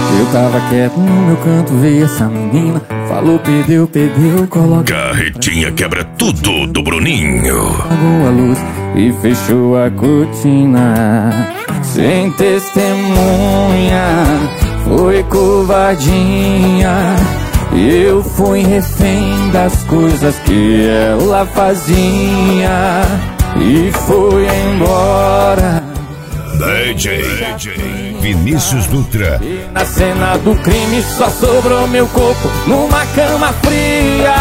Eu tava quieto no meu canto, veio essa menina. Falou, perdeu, coloca. Carretinha quebra tudo do Bruninho. Apagou a luz e fechou a cortina. Sem testemunha, foi covardia. Eu fui refém das coisas que ela fazia e foi embora. DJ Vinícius Dutra. E na cena do crime só sobrou meu corpo numa cama fria.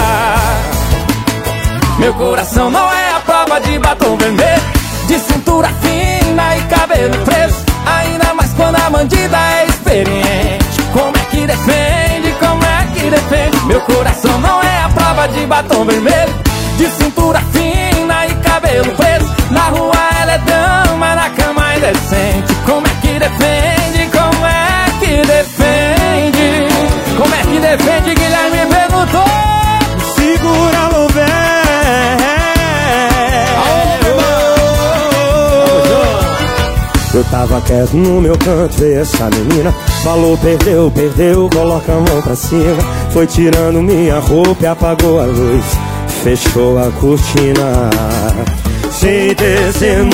Meu coração não é a prova de batom vermelho, de cintura fina e cabelo preso. Ainda mais quando a bandida é experiente. Como é que defende, como é que defende? Meu coração não é a prova de batom vermelho, de cintura fina e cabelo preso. Na rua ela é dama, na cama é decente. Como é que defende, como é que defende? Como é que defende, Guilherme perguntou. Segura o Eu tava quieto no meu canto e essa menina falou, perdeu, coloca a mão pra cima. Foi tirando minha roupa e apagou a luz, fechou a cortina. Sem testemunha,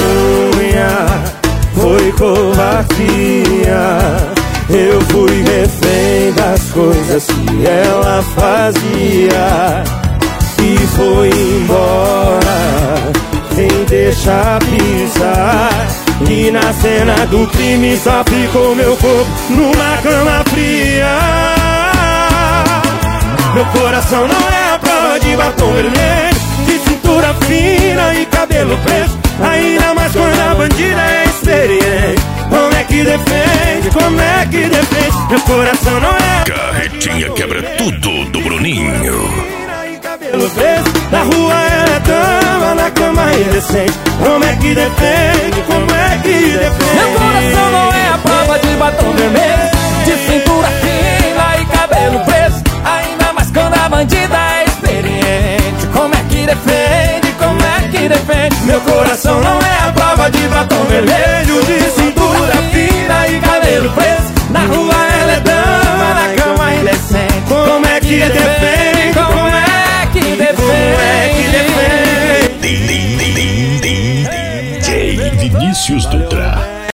foi covardia. Eu fui refém das coisas que ela fazia e foi embora, sem deixar pisar. E na cena do crime só ficou meu corpo numa cama fria. Meu coração não é a prova de batom vermelho, de cintura fina e cabelo preso. Ainda mais quando a bandida é experiente. Como é que defende, como é que defende? Meu coração não é. Carretinha quebra tudo do Bruninho. Na rua ela é dama, na cama é indecente. Como é que defende, como é que defende? Meu coração não é a prova de batom vermelho, de cintura fina e cabelo preso. Ainda mais quando a bandida é experiente. Como é que defende, como é que defende? Meu coração não é a prova de batom vermelho,